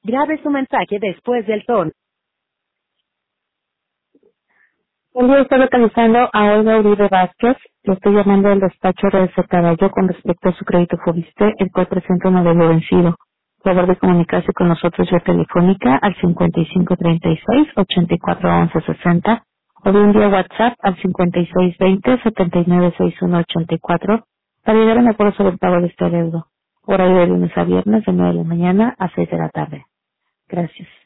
Grabe su mensaje después del tono. El día está localizando a Olga Uribe Vázquez. Le estoy llamando del despacho de ese caballo con respecto a su crédito Fobiste, el cual presenta un modelo vencido. Por favor de comunicarse con nosotros vía telefónica al 5536-841160 o bien vía WhatsApp al 5620-796184 para llegar a un acuerdo sobre el pago de este adeudo. Horario de lunes a viernes de 9 de la mañana a 6 de la tarde. Gracias.